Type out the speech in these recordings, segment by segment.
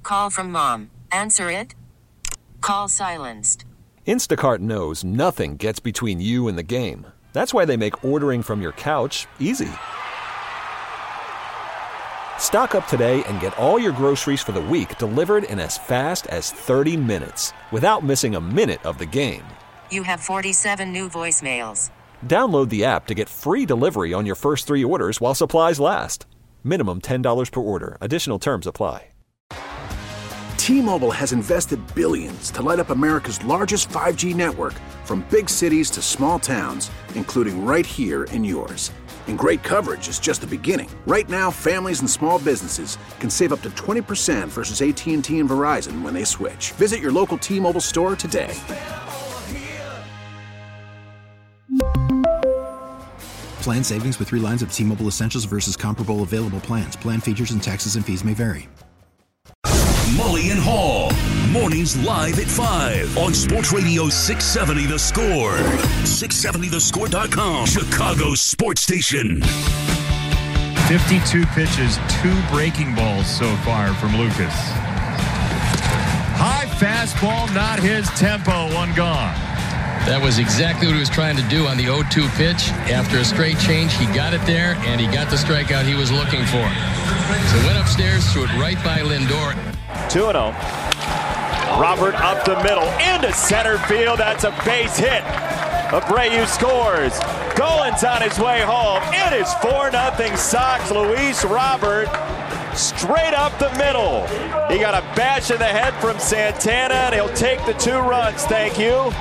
Call from mom. Answer it. Call silenced. Instacart knows nothing gets between you and the game. That's why they make ordering from your couch easy. Stock up today and get all your groceries for the week delivered in as fast as 30 minutes without missing a minute of the game. You have 47 new voicemails. Download the app to get free delivery on your first 3 orders while supplies last. Minimum $10 per order. Additional terms apply. T-Mobile has invested billions to light up America's largest 5G network, from big cities to small towns, including right here in yours. And great coverage is just the beginning. Right now, families and small businesses can save up to 20% versus AT&T and Verizon when they switch. Visit your local T-Mobile store today. Plan savings with 3 lines of T-Mobile Essentials versus comparable available plans. Plan features and taxes and fees may vary. Mully and Haugh, mornings live at 5 on Sports Radio 670 The Score. 670thescore.com, Chicago's sports station. 52 pitches, 2 breaking balls so far from Lucas. High fastball, not his tempo, 1 gone. That was exactly what he was trying to do on the 0-2 pitch. After a straight change, he got it there, and he got the strikeout he was looking for. So went upstairs, threw it right by Lindor. 2-0. Robert up the middle, into center field. That's a base hit. Abreu scores. Golan's on his way home. It is 4-0 Sox. Luis Robert straight up the middle. He got a bash in the head from Santana, and he'll take the 2 runs. Thank you.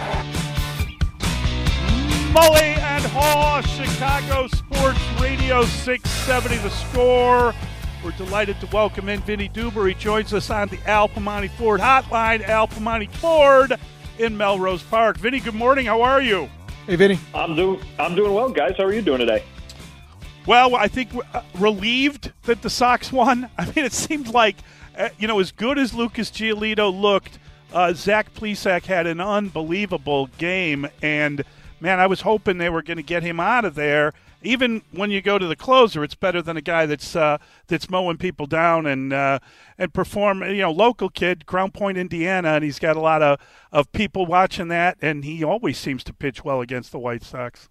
Mully and Haugh, Chicago Sports Radio 670 The Score. We're delighted to welcome in Vinny Duber. He joins us on the Al Piemonte Ford hotline. Al Piemonte Ford in Melrose Park. Vinny, good morning. How are you? Hey, Vinny. I'm doing well, guys. How are you doing today? Well, I think relieved that the Sox won. I mean, it seemed like, as good as Lucas Giolito looked, Zach Plesac had an unbelievable game. And, man, I was hoping they were going to get him out of there. Even when you go to the closer, it's better than a guy that's mowing people down and perform. Local kid, Crown Point, Indiana, and he's got a lot of people watching that, and he always seems to pitch well against the White Sox.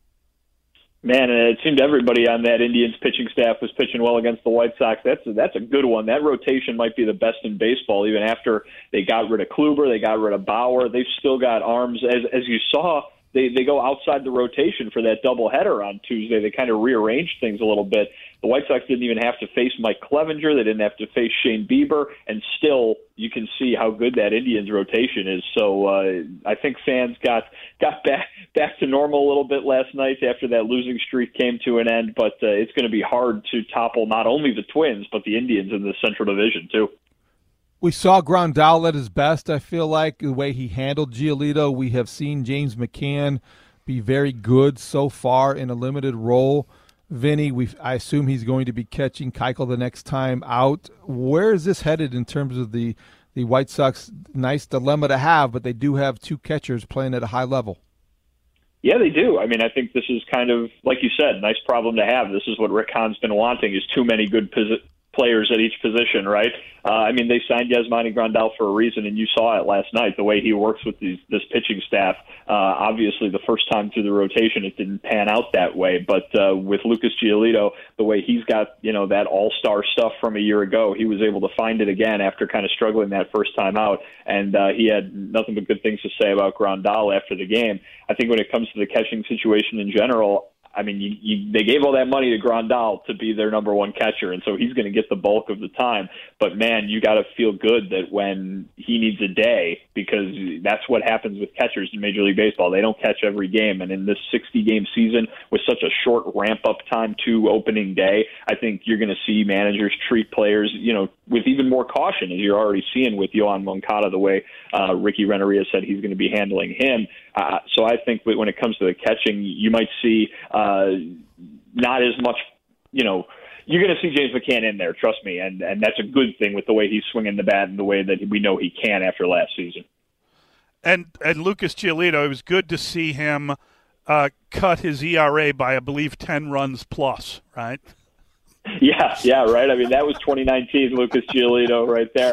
Man, and it seemed everybody on that Indians pitching staff was pitching well against the White Sox. That's a good one. That rotation might be the best in baseball. Even after they got rid of Kluber, they got rid of Bauer, they've still got arms. As you saw. They go outside the rotation for that doubleheader on Tuesday. They kind of rearranged things a little bit. The White Sox didn't even have to face Mike Clevenger. They didn't have to face Shane Bieber. And still, you can see how good that Indians rotation is. So I think fans got back to normal a little bit last night after that losing streak came to an end. But it's going to be hard to topple not only the Twins, but the Indians in the Central Division, too. We saw Grandal at his best, I feel like, the way he handled Giolito. We have seen James McCann be very good so far in a limited role. Vinny, I assume he's going to be catching Keuchel the next time out. Where is this headed in terms of the White Sox? Nice dilemma to have, but they do have 2 catchers playing at a high level. Yeah, they do. I mean, I think this is kind of, like you said, nice problem to have. This is what Rick Hahn's been wanting, is too many good players at each position, right? They signed Yasmani Grandal for a reason, and you saw it last night, the way he works with this pitching staff. Obviously, the first time through the rotation, it didn't pan out that way. But with Lucas Giolito, the way he's got, that all-star stuff from a year ago, he was able to find it again after kind of struggling that first time out. And he had nothing but good things to say about Grandal after the game. I think when it comes to the catching situation in general, I mean, they gave all that money to Grandal to be their number 1 catcher, and so he's going to get the bulk of the time. But, man, you got to feel good that when he needs a day, because that's what happens with catchers in Major League Baseball. They don't catch every game, and in this 60-game season with such a short ramp-up time to opening day, I think you're going to see managers treat players, with even more caution, as you're already seeing with Yohan Moncada, the way Ricky Renteria said he's going to be handling him. So I think when it comes to the catching, you might see not as much, you're going to see James McCann in there, trust me, and that's a good thing with the way he's swinging the bat and the way that we know he can after last season. And Lucas Giolito, it was good to see him cut his ERA by, I believe, 10 runs plus, right? Yeah, right. I mean, that was 2019 Lucas Giolito right there.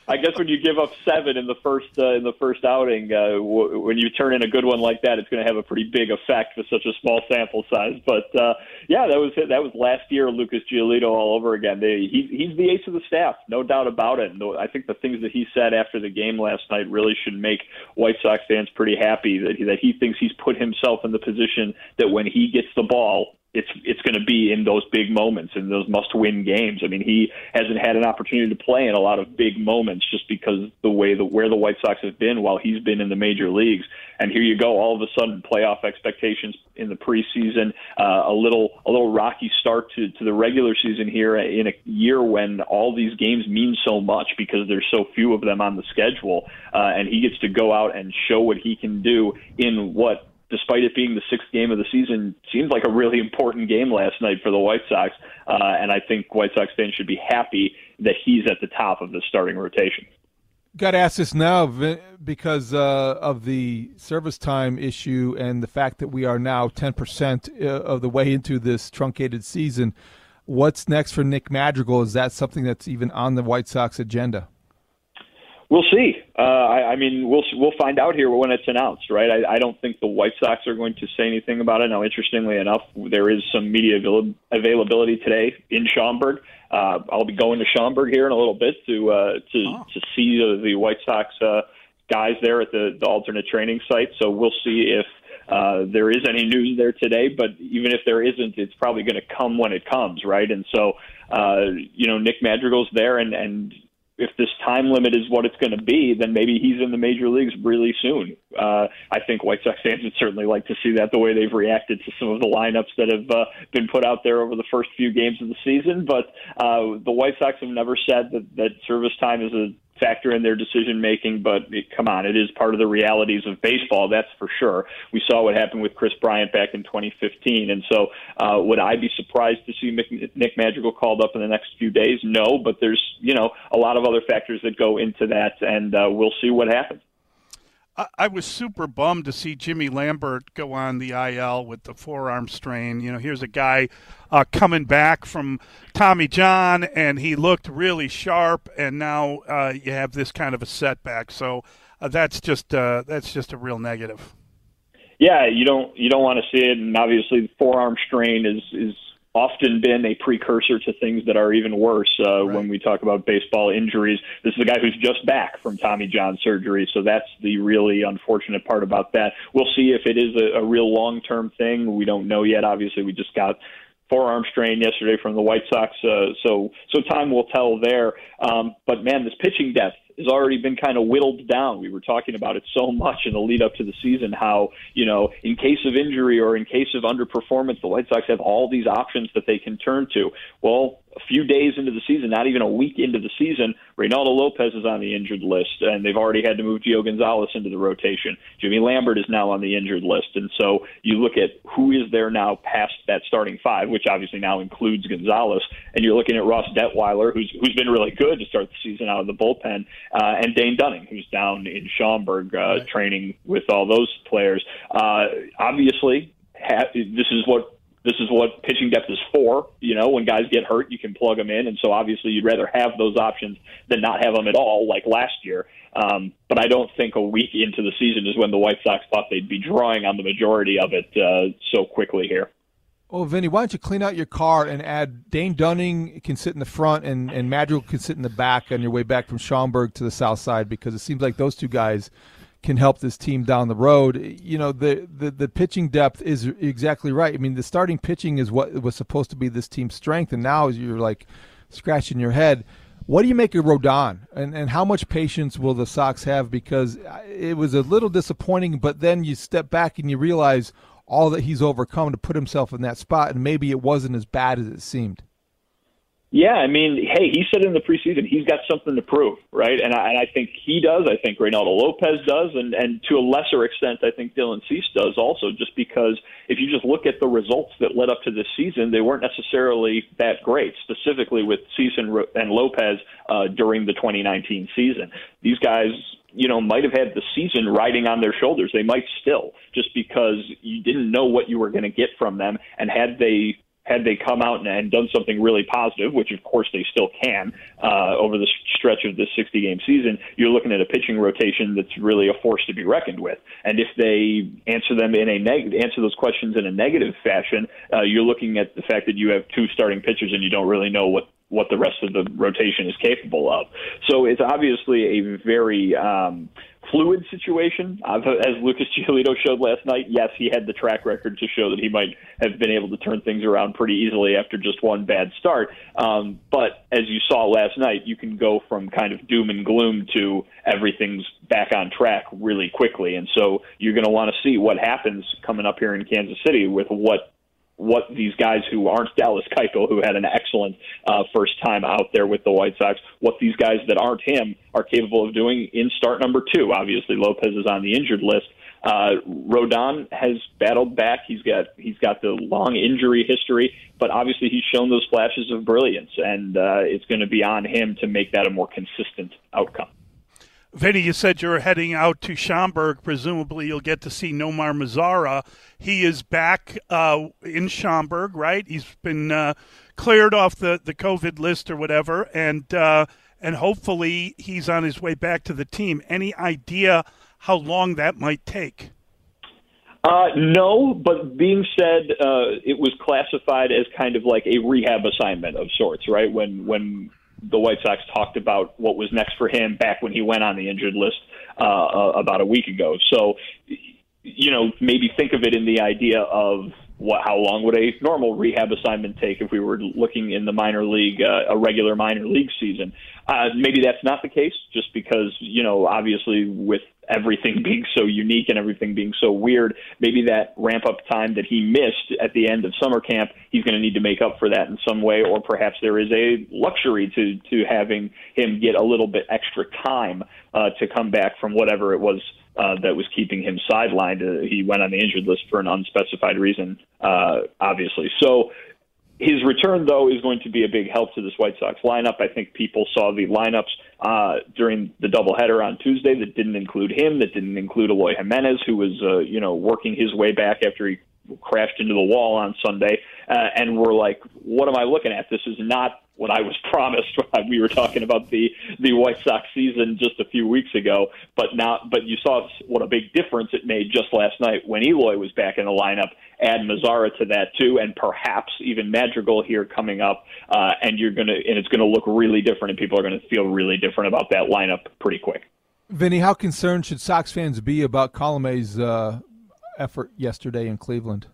I guess when you give up 7 in the first outing, when you turn in a good one like that, it's going to have a pretty big effect with such a small sample size. But yeah, that was last year, Lucas Giolito all over again. He's the ace of the staff, no doubt about it. And I think the things that he said after the game last night really should make White Sox fans pretty happy that he thinks he's put himself in the position that when he gets the ball, it's going to be in those big moments, in those must-win games. I mean, he hasn't had an opportunity to play in a lot of big moments just because where the White Sox have been while he's been in the major leagues. And here you go, all of a sudden, playoff expectations in the preseason, a little rocky start to the regular season here in a year when all these games mean so much because there's so few of them on the schedule, and he gets to go out and show what he can do in what, despite it being the 6th game of the season, seems like a really important game last night for the White Sox. And I think White Sox fans should be happy that he's at the top of the starting rotation. Got to ask this now because of the service time issue and the fact that we are now 10% of the way into this truncated season. What's next for Nick Madrigal? Is that something that's even on the White Sox agenda? We'll see. I mean, we'll find out here when it's announced, right? I don't think the White Sox are going to say anything about it. Now, interestingly enough, there is some media availability today in Schaumburg. I'll be going to Schaumburg here in a little bit to see the White Sox guys there at the alternate training site. So we'll see if there is any news there today. But even if there isn't, it's probably going to come when it comes, right? And so, Nick Madrigal's there, and if this time limit is what it's going to be, then maybe he's in the major leagues really soon. I think White Sox fans would certainly like to see that, the way they've reacted to some of the lineups that have been put out there over the first few games of the season. But the White Sox have never said that service time is a factor in their decision-making, but come on, it is part of the realities of baseball, that's for sure. We saw what happened with Chris Bryant back in 2015, and so would I be surprised to see Nick Madrigal called up in the next few days? No, but there's a lot of other factors that go into that, and we'll see what happens. I was super bummed to see Jimmy Lambert go on the IL with the forearm strain. Here's a guy coming back from Tommy John, and he looked really sharp, and now you have this kind of a setback. So that's just a real negative. Yeah, you don't want to see it, and obviously the forearm strain is often been a precursor to things that are even worse right. When we talk about baseball injuries. This is a guy who's just back from Tommy John surgery, so that's the really unfortunate part about that. We'll see if it is a real long-term thing. We don't know yet. Obviously, we just got forearm strain yesterday from the White Sox, so time will tell there. But, man, this pitching depth has already been kind of whittled down. We were talking about it so much in the lead up to the season, how, in case of injury or in case of underperformance, the White Sox have all these options that they can turn to. Well, a few days into the season, not even a week into the season, Reynaldo Lopez is on the injured list, and they've already had to move Gio Gonzalez into the rotation. Jimmy Lambert is now on the injured list, and so you look at who is there now past that starting 5, which obviously now includes Gonzalez, and you're looking at Ross Detweiler, who's been really good to start the season out of the bullpen, and Dane Dunning, who's down in Schaumburg training with all those players. Obviously, this is what pitching depth is for. When guys get hurt, you can plug them in, and so obviously you'd rather have those options than not have them at all, like last year. But I don't think a week into the season is when the White Sox thought they'd be drawing on the majority of it so quickly here. Well, Vinny, why don't you clean out your car and add Dane Dunning can sit in the front and Madrigal can sit in the back on your way back from Schaumburg to the south side, because it seems like those two guys can help this team down the road. The pitching depth is exactly right. I mean, the starting pitching is what was supposed to be this team's strength, and now you're like scratching your head. What do you make of Rodon, and how much patience will the Sox have? Because it was a little disappointing, but then you step back and you realize all that he's overcome to put himself in that spot, and maybe it wasn't as bad as it seemed. Yeah, I mean, hey, he said in the preseason he's got something to prove, right? And I think he does. I think Reynaldo Lopez does, and to a lesser extent, I think Dylan Cease does also, just because if you just look at the results that led up to this season, they weren't necessarily that great, specifically with Cease and Lopez during the 2019 season. These guys, might have had the season riding on their shoulders. They might still, just because you didn't know what you were going to get from them, and had they had they come out and done something really positive, which of course they still can over the stretch of this 60-game season, you're looking at a pitching rotation that's really a force to be reckoned with. And if they answer them answer those questions in a negative fashion, you're looking at the fact that you have 2 starting pitchers and you don't really know what the rest of the rotation is capable of. So it's obviously a very fluid situation. As Lucas Giolito showed last night, yes, he had the track record to show that he might have been able to turn things around pretty easily after just one bad start. But as you saw last night, you can go from kind of doom and gloom to everything's back on track really quickly. And so you're going to want to see what happens coming up here in Kansas City with what these guys who aren't Dallas Keuchel, who had an excellent first time out there with the White Sox, what these guys that aren't him are capable of doing in start number 2. Obviously, Lopez is on the injured list. Rodon has battled back. He's got the long injury history, but obviously he's shown those flashes of brilliance, and it's going to be on him to make that a more consistent outcome. Vinny, you said you're heading out to Schaumburg. Presumably you'll get to see Nomar Mazara. He is back in Schaumburg, right? He's been cleared off the COVID list or whatever, and hopefully he's on his way back to the team. Any idea how long that might take? No, but being said, it was classified as kind of like a rehab assignment of sorts, right? When the White Sox talked about what was next for him back when he went on the injured list about a week ago. So, maybe think of it in the idea of how long would a normal rehab assignment take if we were looking in the minor league, a regular minor league season. Maybe that's not the case, just because, obviously with everything being so unique and everything being so weird, maybe that ramp-up time that he missed at the end of summer camp, he's going to need to make up for that in some way, or perhaps there is a luxury to having him get a little bit extra time to come back from whatever it was that was keeping him sidelined. He went on the injured list for an unspecified reason, obviously. So his return, though, is going to be a big help to this White Sox lineup. I think people saw the lineups during the doubleheader on Tuesday that didn't include him, that didn't include Eloy Jimenez, who was working his way back after he crashed into the wall on Sunday, and we're like, what am I looking at? This is not what I was promised when we were talking about the White Sox season just a few weeks ago. But you saw what a big difference it made just last night when Eloy was back in the lineup. Add Mazara to that too, and perhaps even Madrigal here coming up, and it's gonna look really different, and people are gonna feel really different about that lineup pretty quick. Vinny, how concerned should Sox fans be about Colomé's effort yesterday in Cleveland?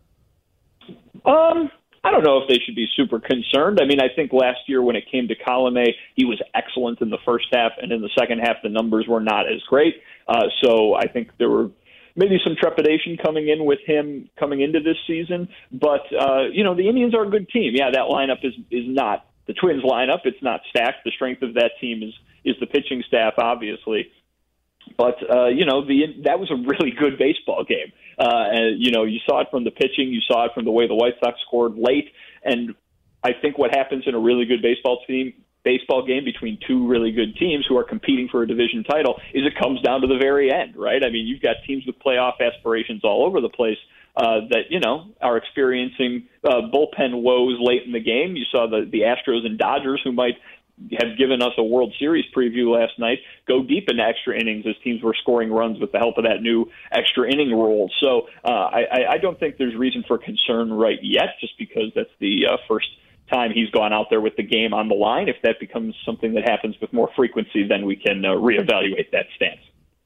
I don't know if they should be super concerned. I mean, I think last year when it came to Colomé, he was excellent in the first half, and in the second half the numbers were not as great. So I think there were maybe some trepidation coming in with him coming into this season. But, the Indians are a good team. Yeah, that lineup is not the Twins lineup. It's not stacked. The strength of that team is the pitching staff, obviously. But, that was a really good baseball game. And, you saw it from the pitching. You saw it from the way the White Sox scored late. And I think what happens in a really good baseball game between two really good teams who are competing for a division title is it comes down to the very end, right? I mean, you've got teams with playoff aspirations all over the place that, are experiencing bullpen woes late in the game. You saw the Astros and Dodgers, who might have given us a World Series preview last night, go deep into extra innings as teams were scoring runs with the help of that new extra inning rule. So I don't think there's reason for concern right yet, just because that's the first time he's gone out there with the game on the line. If that becomes something that happens with more frequency, then we can reevaluate that stance.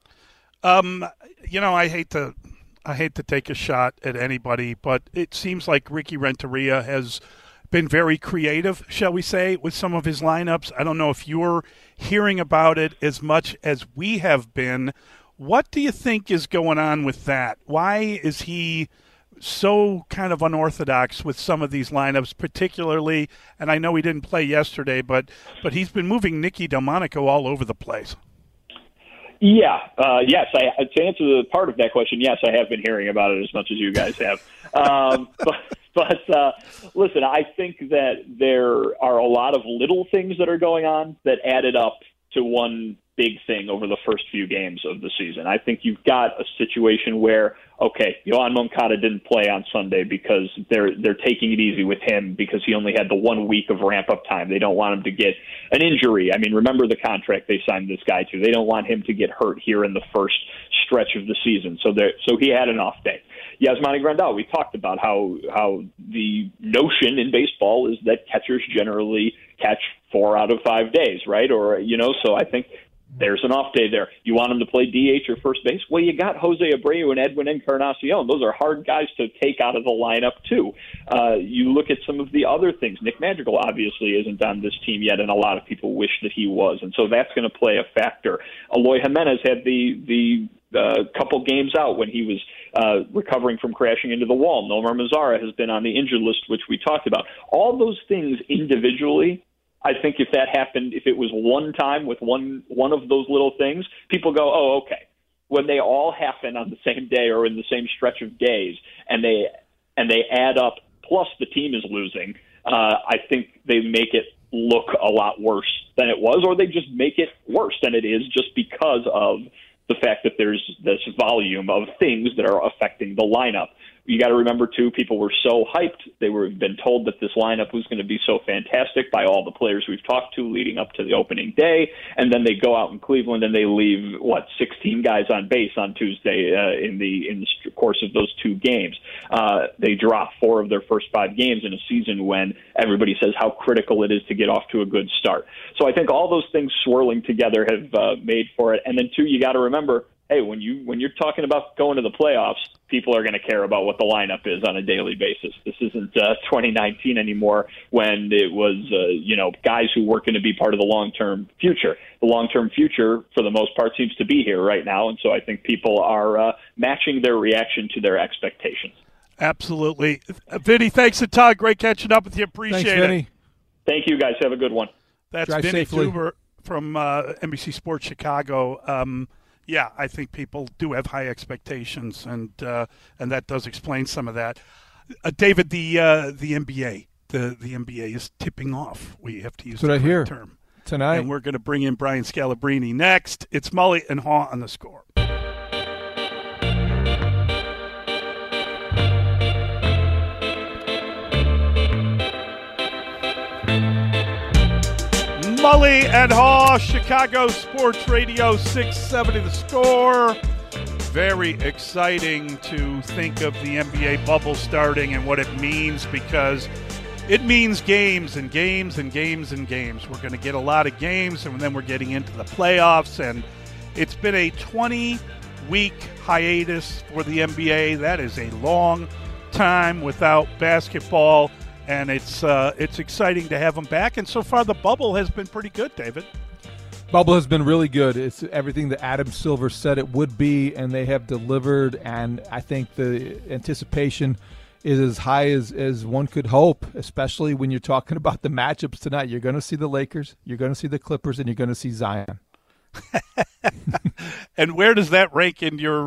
I hate to take a shot at anybody, but it seems like Ricky Renteria has been very creative, shall we say, with some of his lineups. I don't know if you're hearing about it as much as we have been. What do you think is going on with that? Why is he so kind of unorthodox with some of these lineups, particularly, and I know he didn't play yesterday, but he's been moving Nicky Delmonico all over the place? Yeah, yes. To answer the part of that question, yes, I have been hearing about it as much as you guys have. But listen, I think that there are a lot of little things that are going on that added up to one big thing over the first few games of the season. I think you've got a situation where, okay, Yohan Moncada didn't play on Sunday because they're taking it easy with him because he only had the 1 week of ramp-up time. They don't want him to get an injury. I mean, remember the contract they signed this guy to. They don't want him to get hurt here in the first stretch of the season. So he had an off day. Yasmani Grandal, we talked about how the notion in baseball is that catchers generally catch 4 out of 5 days, right? Or, so I think there's an off day there. You want him to play DH or first base? Well, you got Jose Abreu and Edwin Encarnacion. Those are hard guys to take out of the lineup, too. You look at some of the other things. Nick Madrigal obviously isn't on this team yet, and a lot of people wish that he was. And so that's going to play a factor. Eloy Jimenez had the couple games out when he was recovering from crashing into the wall. Nomar Mazara has been on the injured list, which we talked about. All those things individually, I think if that happened, if it was one time with one of those little things, people go, oh, okay. When they all happen on the same day or in the same stretch of days, and they add up, plus the team is losing, I think they make it look a lot worse than it was, or they just make it worse than it is just because of the fact that there's this volume of things that are affecting the lineup. You got to remember, too, people were so hyped. They were been told that this lineup was going to be so fantastic by all the players we've talked to leading up to the opening day, and then they go out in Cleveland and they leave, 16 guys on base on Tuesday in the course of those 2 games. They drop 4 of their first 5 games in a season when everybody says how critical it is to get off to a good start. So I think all those things swirling together have made for it. And then, too, you got to remember, hey, when you're talking about going to the playoffs, people are going to care about what the lineup is on a daily basis. This isn't 2019 anymore when it was, guys who weren't going to be part of the long-term future. The long-term future, for the most part, seems to be here right now, and so I think people are matching their reaction to their expectations. Absolutely. Vinny, thanks a ton. Great catching up with you. Appreciate it. Vinny. Thank you, guys. Have a good one. That's Drive Vinny safely. Tuber from NBC Sports Chicago. Yeah, I think people do have high expectations, and that does explain some of that. David, the NBA, the NBA is tipping off. We have to use the correct term tonight, and we're going to bring in Brian Scalabrine next. It's Mully and Haw on The Score. Mully and Haw, Chicago Sports Radio 670 The Score. Very exciting to think of the NBA bubble starting and what it means, because it means games and games and games and games. We're going to get a lot of games, and then we're getting into the playoffs, and it's been a 20-week hiatus for the NBA. That is a long time without basketball. And it's exciting to have them back. And so far, the bubble has been pretty good, David. Bubble has been really good. It's everything that Adam Silver said it would be, and they have delivered. And I think the anticipation is as high as one could hope, especially when you're talking about the matchups tonight. You're going to see the Lakers, you're going to see the Clippers, and you're going to see Zion. And where does that rank in your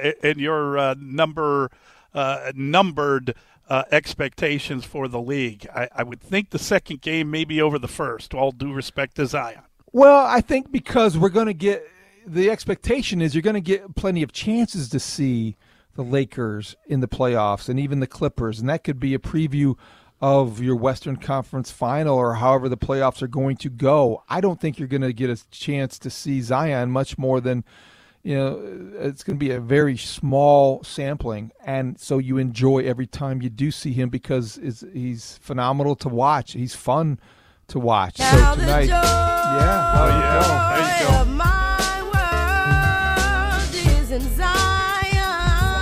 numbered expectations for the league? I would think the second game may be over the first, all due respect to Zion. Well, I think because we're going to get – the expectation is you're going to get plenty of chances to see the Lakers in the playoffs and even the Clippers, and that could be a preview of your Western Conference final or however the playoffs are going to go. I don't think you're going to get a chance to see Zion much more than – it's going to be a very small sampling, and so you enjoy every time you do see him because he's phenomenal to watch. He's fun to watch. So tonight, there you go. My world is in Zion.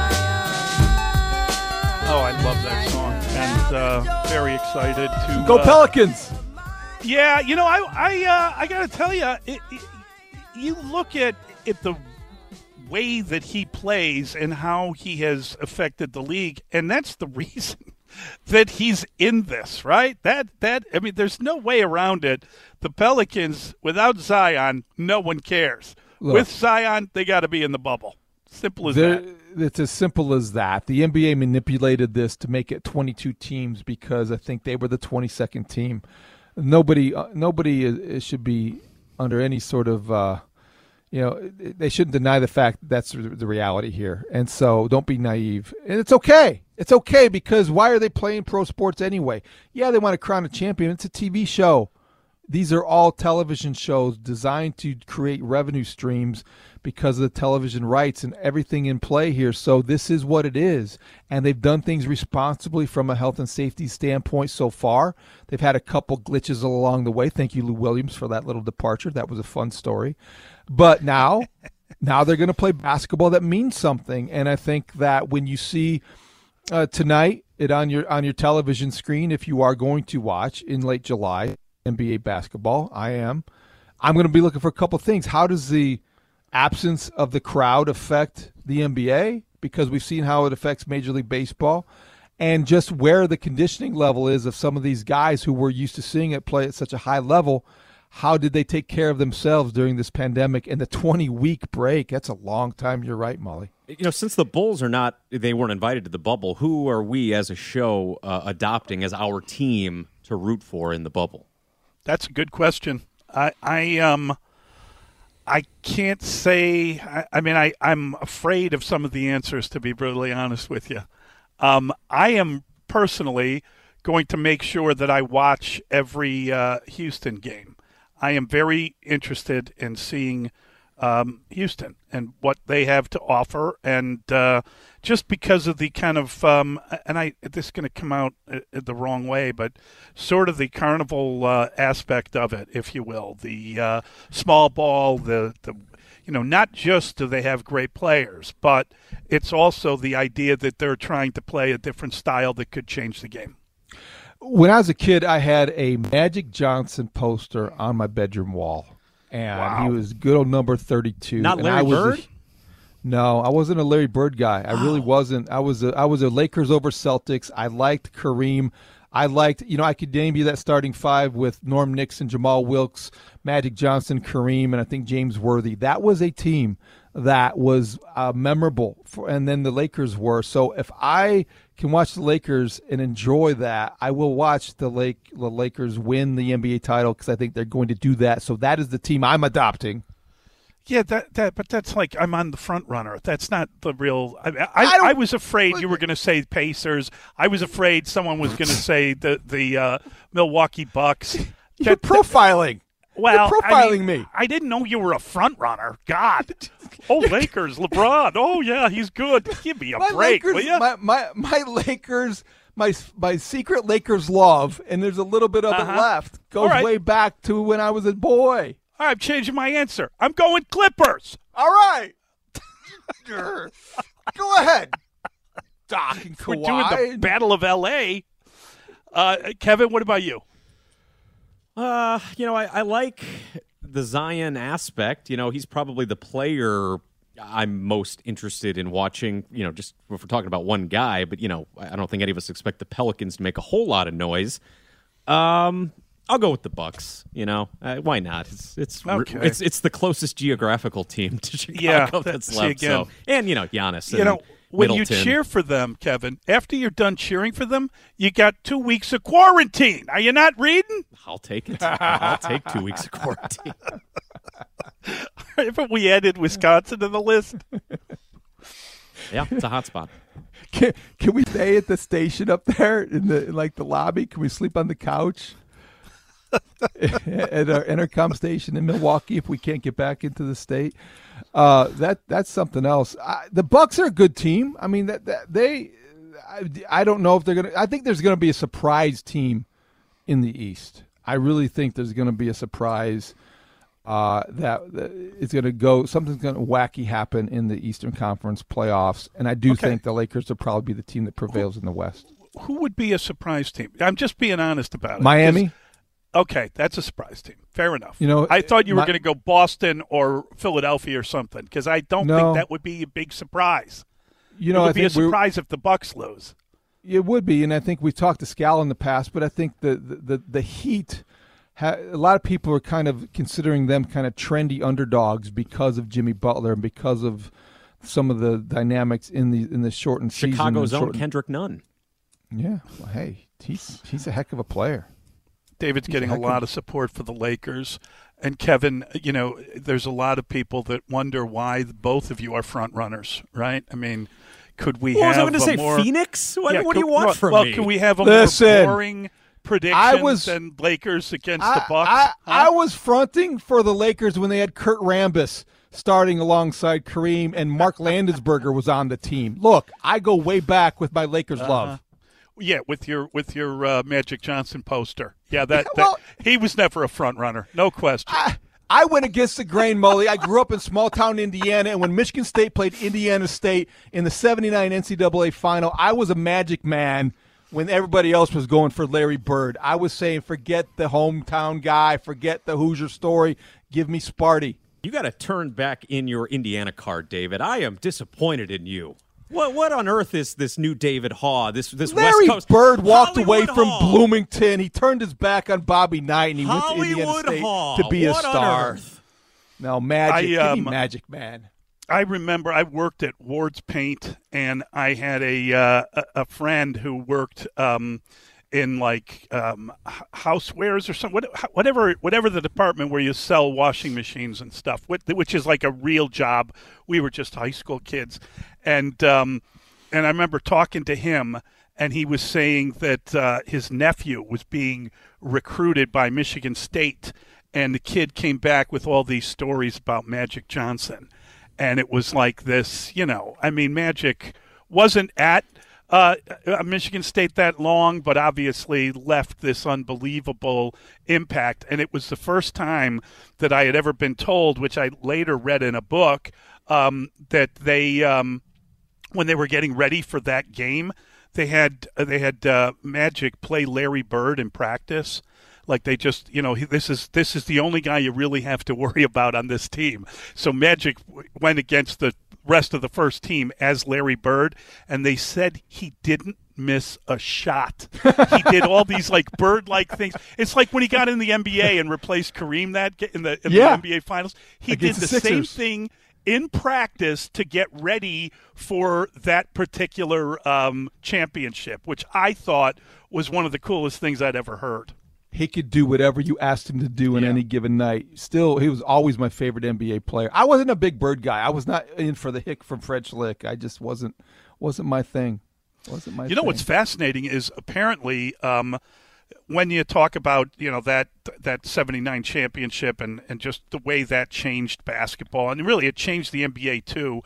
Oh, I love that song, and very excited to go Pelicans. Yeah, I got to tell you, you look at the way that he plays and how he has affected the league, and that's the reason that he's in this, right? That I mean, there's no way around it. The Pelicans, without Zion, no one cares. Look, with Zion, they got to be in the bubble. Simple as that. It's as simple as that. The NBA manipulated this to make it 22 teams because I think they were the 22nd team. Nobody should be under any sort of They shouldn't deny the fact that that's the reality here. And so don't be naive. And it's okay. It's okay, because why are they playing pro sports anyway? Yeah, they want to crown a champion. It's a TV show. These are all television shows designed to create revenue streams because of the television rights and everything in play here. So this is what it is. And they've done things responsibly from a health and safety standpoint so far. They've had a couple glitches along the way. Thank you, Lou Williams, for that little departure. That was a fun story. But now they're going to play basketball that means something. And I think that when you see tonight it on your television screen, if you are going to watch in late July NBA basketball, I'm going to be looking for a couple things. How does the absence of the crowd affect the NBA? Because we've seen how it affects Major League Baseball, and just where the conditioning level is of some of these guys who we're used to seeing it play at such a high level. How did they take care of themselves during this pandemic and the 20-week break? That's a long time. You're right, Molly. Since the Bulls they weren't invited to the bubble, who are we as a show adopting as our team to root for in the bubble? That's a good question. I can't say. I'm afraid of some of the answers, to be brutally honest with you. I am personally going to make sure that I watch every Houston game. I am very interested in seeing Houston and what they have to offer, and just because of the kind of this is going to come out the wrong way, but sort of the carnival aspect of it, if you will, the small ball, the not just do they have great players, but it's also the idea that they're trying to play a different style that could change the game. When I was a kid, I had a Magic Johnson poster on my bedroom wall, and he was good old number 32. Not Larry Bird? No, I wasn't a Larry Bird guy. I really wasn't. I was a Lakers over Celtics. I liked Kareem. I liked, I could name you that starting five with Norm Nixon, Jamal Wilkes, Magic Johnson, Kareem, and I think James Worthy. That was a team that was memorable, and then the Lakers were. So if I can watch the Lakers and enjoy that, I will watch the Lakers win the NBA title, because I think they're going to do that. So that is the team I'm adopting. Yeah, but that's like I'm on the front runner. That's not the real. I was afraid you were going to say Pacers. I was afraid someone was going to say the Milwaukee Bucks. You're profiling. Well, you're profiling me. I didn't know you were a front runner. God. Oh, Lakers, LeBron. Oh yeah, he's good. Give me a break, Lakers, will you? My Lakers, my secret Lakers love, and there's a little bit of it left. Goes way back to when I was a boy. All right, I'm changing my answer. I'm going Clippers. All right. Go ahead. Doc and Kawhi. We're doing the Battle of L.A. Kevin, what about you? I like the Zion aspect. He's probably the player I'm most interested in watching, just if we're talking about one guy. But, I don't think any of us expect the Pelicans to make a whole lot of noise. I'll go with the Bucks. Why not? It's okay. It's the closest geographical team to Chicago that's left. Again, so, and Giannis. And when Middleton. you cheer for them, Kevin, after you're done cheering for them, you got 2 weeks of quarantine. Are you not reading? I'll take it. I'll take 2 weeks of quarantine. Haven't we added Wisconsin to the list? Yeah, it's a hot spot. Can we stay at the station up there in the lobby? Can we sleep on the couch? At our intercom station in Milwaukee, if we can't get back into the state, that's something else. The Bucks are a good team. I mean, I don't know if they're gonna. I think there's gonna be a surprise team in the East. I really think there's gonna be a surprise that it's gonna go. Something's gonna wacky happen in the Eastern Conference playoffs, and I do think the Lakers will probably be the team that prevails in the West. Who would be a surprise team? I'm just being honest about it. Miami. Okay, that's a surprise team. Fair enough. I thought you were going to go Boston or Philadelphia or something, because I don't think that would be a big surprise. It would be a surprise if the Bucks lose. It would be, and I think we've talked to Scal in the past, but I think the Heat, a lot of people are kind of considering them kind of trendy underdogs because of Jimmy Butler and because of some of the dynamics in the shortened season. Chicago's own Kendrick Nunn. Yeah, well, hey, he's a heck of a player. David's getting a lot of support for the Lakers. And Kevin, there's a lot of people that wonder why both of you are front runners, right? I mean, could we have I was going to say more Phoenix? What do you want from me? Well, can we have a more boring prediction than Lakers against the Bucks? I was fronting for the Lakers when they had Kurt Rambis starting alongside Kareem, and Mark Landesberger was on the team. Look, I go way back with my Lakers love. Yeah, with your Magic Johnson poster. Yeah, that he was never a front runner, no question. I went against the grain, Mully. I grew up in small-town Indiana, and when Michigan State played Indiana State in the 79 NCAA final, I was a Magic man when everybody else was going for Larry Bird. I was saying, forget the hometown guy, forget the Hoosier story, give me Sparty. You got to turn back in your Indiana card, David. I am disappointed in you. What on earth is this new David Haw? This Larry West Coast Bird walked Hollywood away from Haw. Bloomington. He turned his back on Bobby Knight, and he went to Hollywood Indiana State Haw. to be What a on star. earth? No, Magic. Give me Magic, man. I remember I worked at Ward's Paint, and I had a friend who worked in like housewares or something, whatever the department where you sell washing machines and stuff, which is like a real job. We were just high school kids, and I remember talking to him, and he was saying that his nephew was being recruited by Michigan State, and the kid came back with all these stories about Magic Johnson. And it was like this, Magic wasn't at Michigan State that long, but obviously left this unbelievable impact. And it was the first time that I had ever been told, which I later read in a book, that they, when they were getting ready for that game, they had Magic play Larry Bird in practice. Like they just, this is the only guy you really have to worry about on this team. So Magic went against the rest of the first team as Larry Bird, and they said he didn't miss a shot. He did all these like Bird-like things. It's like when he got in the NBA and replaced Kareem in the NBA Finals. He did the same thing in practice to get ready for that particular championship, which I thought was one of the coolest things I'd ever heard. He could do whatever you asked him to do in any given night. Still, he was always my favorite NBA player. I wasn't a big Bird guy. I was not in for the hick from Fred Schlick. I just wasn't my thing. Wasn't my thing. What's fascinating is apparently when you talk about that 79 championship and just the way that changed basketball, and really it changed the NBA too.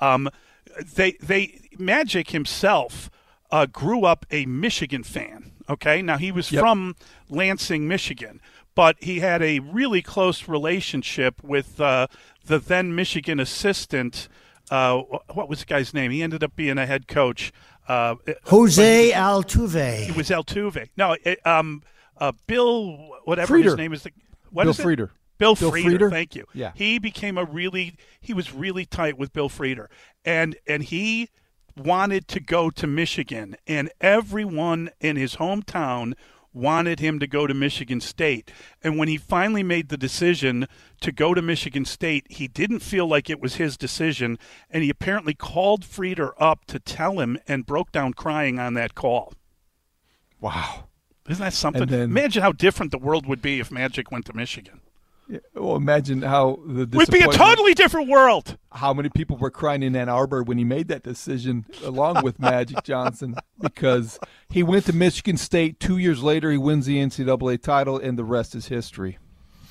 Magic himself grew up a Michigan fan. Okay, now he was from Lansing, Michigan, but he had a really close relationship with the then Michigan assistant. What was the guy's name? He ended up being a head coach. Jose Altuve. He was Altuve. No, Bill, whatever Frieder. his name is. Bill Frieder. Bill Frieder. Thank you. Yeah. He became he was really tight with Bill Frieder, and he wanted to go to Michigan, and everyone in his hometown wanted him to go to Michigan State. And when he finally made the decision to go to Michigan State, he didn't feel like it was his decision, and he apparently called Frieder up to tell him and broke down crying on that call. Wow. Isn't that something? Imagine how different the world would be if Magic went to Michigan. Yeah, well, imagine how We'd be a totally different world. How many people were crying in Ann Arbor when he made that decision, along with Magic Johnson, because he went to Michigan State. 2 years later, he wins the NCAA title, and the rest is history.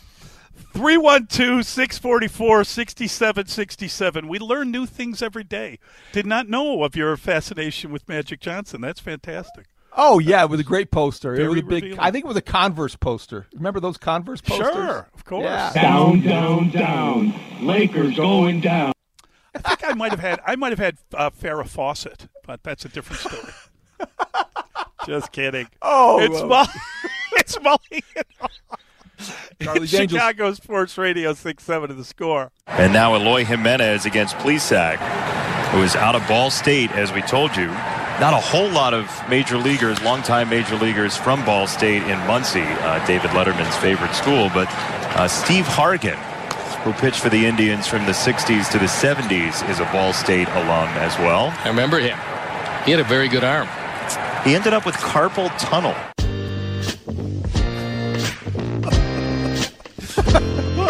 312-644-6767. We learn new things every day. Did not know of your fascination with Magic Johnson. That's fantastic. Oh, yeah, it was a great poster. Very it was a big. revealing. I think it was a Converse poster. Remember those Converse posters? Sure, of course. Yeah. Down, down, down. Lakers going down. I think I might have had Farrah Fawcett, but that's a different story. Just kidding. Oh, it's Molly. Charlie It's D'Angelo. Chicago Sports Radio 6-7 of The Score. And now Eloy Jimenez against Plesac, who is out of Ball State, as we told you. Not a whole lot of major leaguers, longtime major leaguers from Ball State in Muncie, David Letterman's favorite school. But Steve Hargan, who pitched for the Indians from the 60s to the 70s, is a Ball State alum as well. I remember him. He had a very good arm. He ended up with carpal tunnel.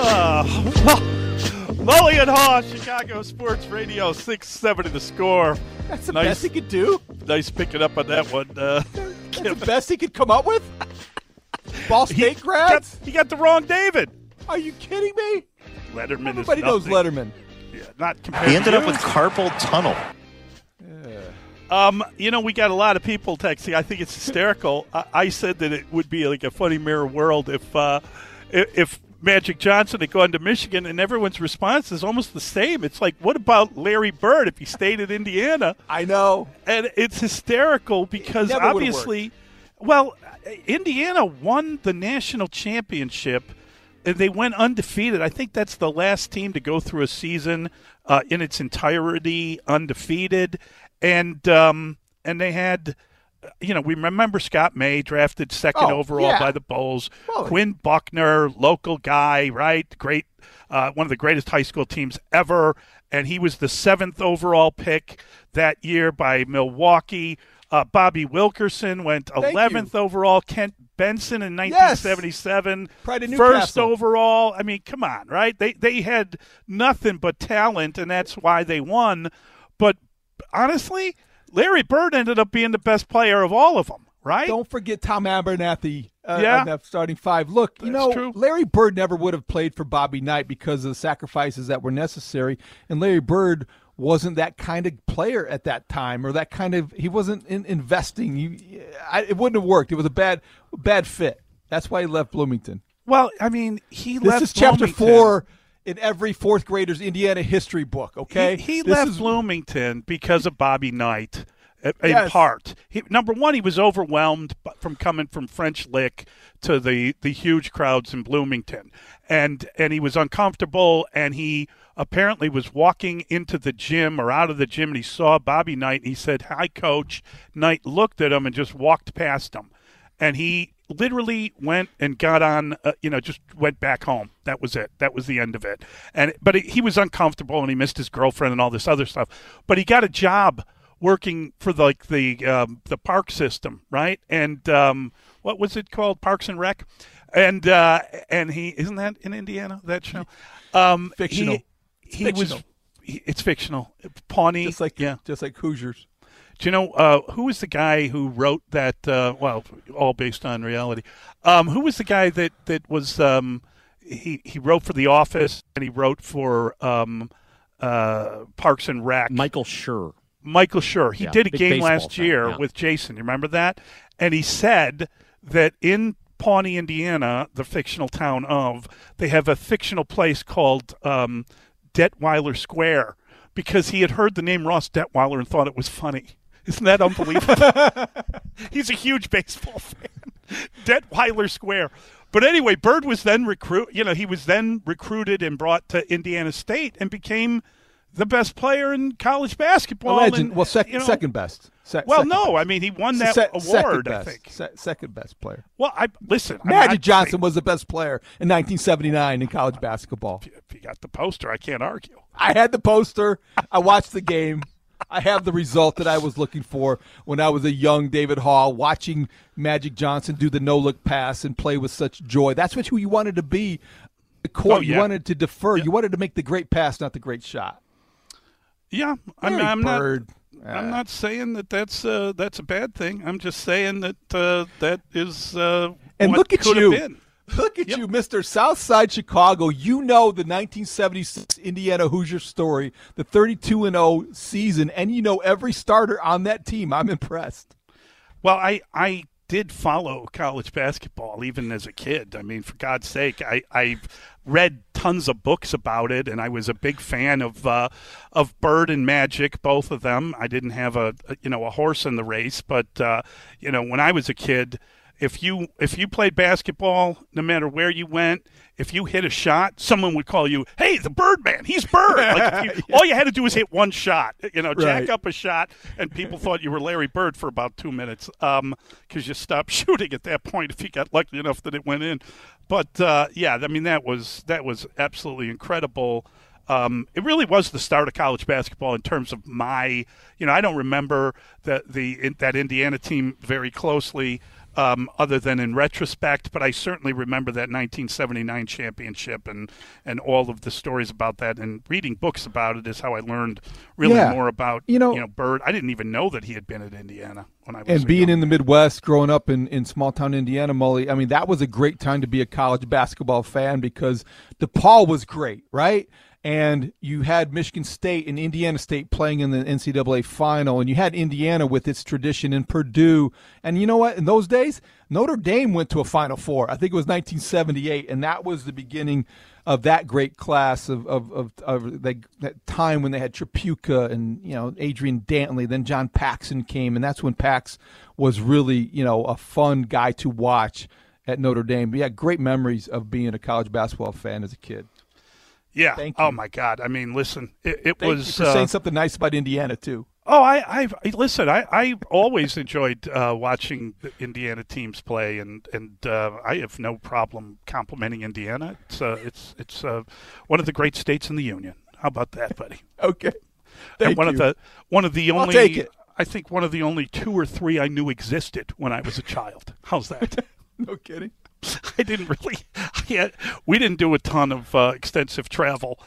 Mully and Haw, Chicago Sports Radio, 670 The Score. That's the best he could do? Nice picking up on that one. That's the best he could come up with? Ball State grads? He got the wrong David. Are you kidding me? Letterman Everybody is knows nothing. Letterman. Yeah, not compared He ended to up with carpal tunnel. We got a lot of people texting. I think it's hysterical. I said that it would be like a funny mirror world if Magic Johnson had gone to Michigan, and everyone's response is almost the same. It's like, what about Larry Bird if he stayed at Indiana? I know. And it's hysterical because It obviously, Indiana won the national championship, and they went undefeated. I think that's the last team to go through a season in its entirety undefeated. And they had, we remember Scott May drafted second overall by the Bulls. Well, Quinn Buckner, local guy, right? Great, one of the greatest high school teams ever. And he was the 7th overall pick that year by Milwaukee. Bobby Wilkerson went 11th overall. Kent Benson in 1977, Pride of first Newcastle. overall. I mean, come on, right? They had nothing but talent, and that's why they won. But honestly, Larry Bird ended up being the best player of all of them, right? Don't forget Tom Abernathy Yeah. on that starting five. Look, True. Larry Bird never would have played for Bobby Knight because of the sacrifices that were necessary, and Larry Bird wasn't that kind of player at that time, or that kind of – he wasn't investing. It wouldn't have worked. It was a bad fit. That's why he left Bloomington. Well, I mean, he left This is chapter Bloomington. 4 in every fourth grader's Indiana history book, okay? He This left is- Bloomington because of Bobby Knight, in Yes. part. Number one, he was overwhelmed from coming from French Lick to the huge crowds in Bloomington. And he was uncomfortable, and he apparently was walking into the gym or out of the gym, and he saw Bobby Knight, and he said, "Hi, Coach." Knight looked at him and just walked past him. And he literally went and got on, just went back home. That was it. That was the end of it. But he was uncomfortable, and he missed his girlfriend and all this other stuff. But he got a job working for the park system, right? And what was it called? Parks and Rec. And he isn't that in Indiana, that show? Fictional. It's fictional. Pawnee, just like Hoosiers. Do you know who was the guy who wrote that? All based on reality. Who was the guy that was? He wrote for The Office, and he wrote for Parks and Rec. Michael Schur. Michael Schur. He did a big game baseball last fan, year yeah. with Jason. You remember that? And he said that in Pawnee, Indiana, the fictional town they have a fictional place called Detweiler Square, because he had heard the name Ross Detweiler and thought it was funny. Isn't that unbelievable? He's a huge baseball fan. Detweiler Square. But anyway, Bird was then recruited and brought to Indiana State and became the best player in college basketball. A legend. And, well, second best. I mean, he won that award, I think. Second best player. Well, listen. Magic Johnson was the best player in 1979 in college basketball. If you got the poster, I can't argue. I had the poster. I watched the game. I have the result that I was looking for when I was a young David Hall, watching Magic Johnson do the no-look pass and play with such joy. That's who you wanted to be. The court, you wanted to defer. You wanted to make the great pass, not the great shot. Yeah, I'm not saying that's a bad thing. I'm just saying that that is and what look at could you. have been. Look at you, Mr. Southside Chicago. You know the 1976 Indiana Hoosier story, the 32-0 season, and you know every starter on that team. I'm impressed. Well, I did follow college basketball even as a kid. I mean, for God's sake, I've read tons of books about it, and I was a big fan of Bird and Magic, both of them. I didn't have a horse in the race, but when I was a kid, if you played basketball, no matter where you went, if you hit a shot, someone would call you, "Hey, the Birdman, he's Bird." Like all you had to do was hit one shot, jack up a shot, and people thought you were Larry Bird for about 2 minutes because you stopped shooting at that point if you got lucky enough that it went in. But that was absolutely incredible. It really was the start of college basketball in terms of my, I don't remember that Indiana team very closely. other than in retrospect, but I certainly remember that 1979 championship and all of the stories about that. And reading books about it is how I learned really more about Bird. I didn't even know that he had been at Indiana when I was and being in the Midwest, growing up in small town Indiana, Mully. I mean, that was a great time to be a college basketball fan because DePaul was great, right? And you had Michigan State and Indiana State playing in the NCAA final, and you had Indiana with its tradition in Purdue. And you know what? In those days, Notre Dame went to a Final Four. I think it was 1978, and that was the beginning of that great class of that time when they had Tripucka and Adrian Dantley. Then John Paxson came, and that's when Pax was really a fun guy to watch at Notre Dame. But yeah, great memories of being a college basketball fan as a kid. Yeah. Oh my God. I mean, listen, it Thank was you for saying something nice about Indiana too. Oh, I listen. I always enjoyed watching the Indiana teams play, and I have no problem complimenting Indiana. It's one of the great states in the union. How about that, buddy? Okay. And one of the only. I'll take it. I think one of the only 2 or 3 I knew existed when I was a child. How's that? No kidding. I didn't really. We didn't do a ton of extensive travel.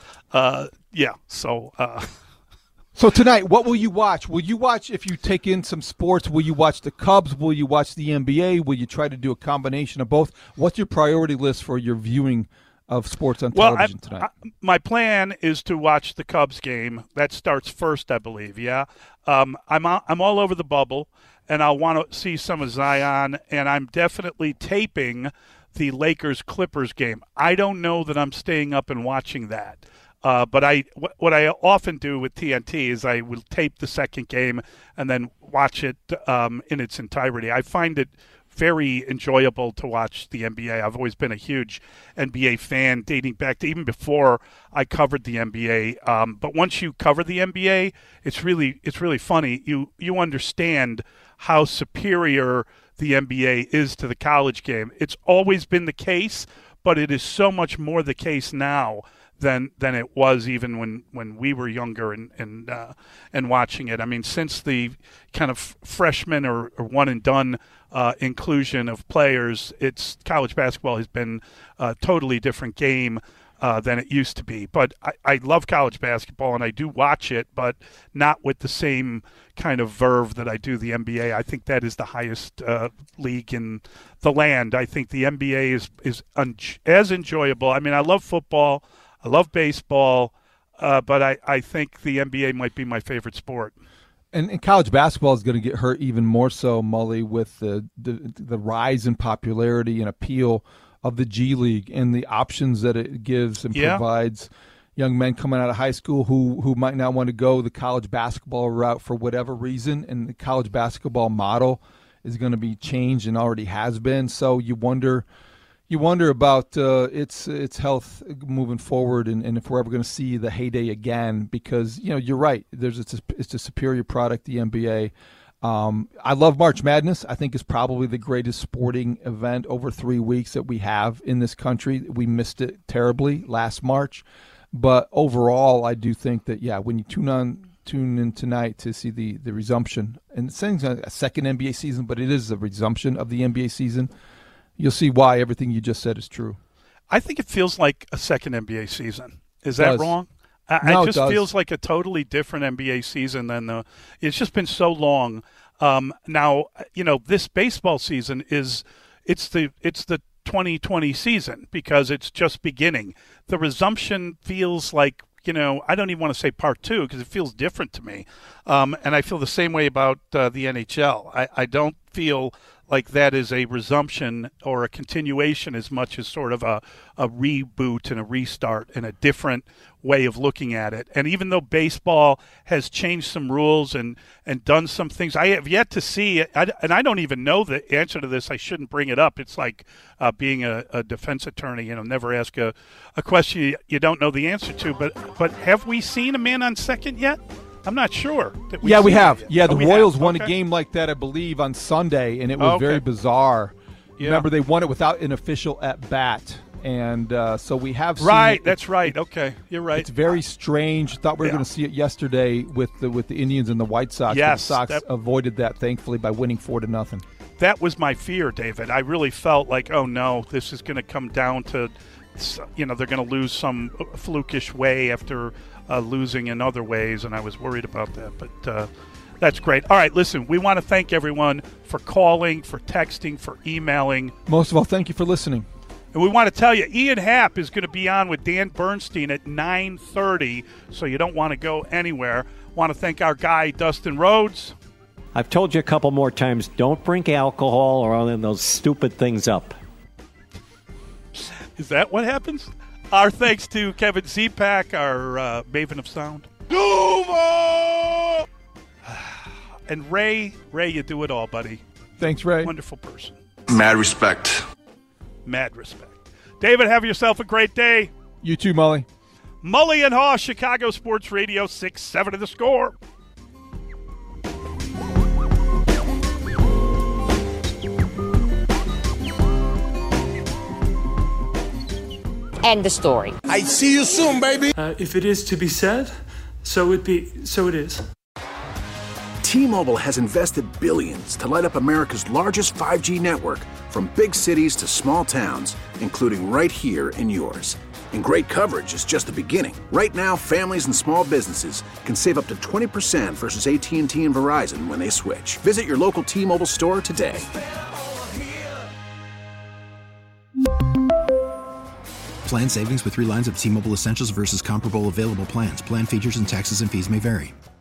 So tonight, what will you watch? Will you watch, if you take in some sports, will you watch the Cubs? Will you watch the NBA? Will you try to do a combination of both? What's your priority list for your viewing of sports on television tonight? My plan is to watch the Cubs game. That starts first, I believe, yeah. I'm all over the bubble, and I'll want to see some of Zion, and I'm definitely taping the Lakers-Clippers game. I don't know that I'm staying up and watching that. But what I often do with TNT is I will tape the second game and then watch it in its entirety. I find it very enjoyable to watch the NBA. I've always been a huge NBA fan dating back to even before I covered the NBA. But once you cover the NBA, it's really funny. You understand how superior the NBA is to the college game. It's always been the case, but it is so much more the case now than it was even when we were younger and watching it. I mean, since the kind of freshman or one and done inclusion of players, college basketball has been a totally different game than it used to be. But I love college basketball and I do watch it, but not with the same kind of verve that I do the NBA. I think that is the highest league in the land. I think the NBA is as enjoyable. I mean, I love football. I love baseball, but I think the NBA might be my favorite sport. And college basketball is going to get hurt even more so, Mully, with the rise in popularity and appeal of the G League and the options that it gives and provides young men coming out of high school who might not want to go the college basketball route for whatever reason. And the college basketball model is going to be changed and already has been. So you wonder about its health moving forward, and if we're ever going to see the heyday again. Because you're right. It's a superior product, the NBA. I love March Madness. I think it's probably the greatest sporting event over 3 weeks that we have in this country. We missed it terribly last March, but overall, I do think that when you tune in tonight to see the resumption, and it's saying a second NBA season, but it is a resumption of the NBA season. You'll see why everything you just said is true. I think it feels like a second NBA season. Is that wrong? It just feels like a totally different NBA season than it's just been so long. Now, this baseball season it's the 2020 season because it's just beginning. The resumption feels like, I don't even want to say part 2 because it feels different to me. And I feel the same way about the NHL. I don't feel like that is a resumption or a continuation as much as sort of a reboot and a restart and a different way of looking at it. And even though baseball has changed some rules and done some things, I have yet to see, and I don't even know the answer to this. I shouldn't bring it up. It's like being a defense attorney, never ask a question you don't know the answer to. But have we seen a man on second yet? I'm not sure. We have. Yeah, the Royals won a game like that, I believe, on Sunday, and it was very bizarre. Yeah. Remember, they won it without an official at-bat, and so we have seen it. That's right. Okay, you're right. It's very strange. Thought we were going to see it yesterday with the Indians and the White Sox. Yes. But the Sox avoided that, thankfully, by winning 4-0. that was my fear, David. I really felt like, oh no, this is going to come down to, they're going to lose some flukish way after losing in other ways, and I was worried about that. But that's great. All right, listen, we want to thank everyone for calling, for texting, for emailing. Most of all, thank you for listening. And we want to tell you, Ian Happ is going to be on with Dan Bernstein at 9:30, so you don't want to go anywhere. Want to thank our guy, Dustin Rhodes. I've told you a couple more times, don't bring alcohol or all those stupid things up. Is that what happens? Our thanks to Kevin Zepak, our maven of sound. And Ray, you do it all, buddy. Thanks, Ray. Wonderful person. Mad respect. Mad respect. David, have yourself a great day. You too, Mully. Mully and Haw, Chicago Sports Radio, 6-7 of the score. End the story. I see you soon, baby. If it is to be said, so it is. T-Mobile has invested billions to light up America's largest 5G network, from big cities to small towns, including right here in yours. And great coverage is just the beginning. Right now, families and small businesses can save up to 20% versus AT&T and Verizon when they switch. Visit your local T-Mobile store today. Plan savings with 3 lines of T-Mobile Essentials versus comparable available plans. Plan features and taxes and fees may vary.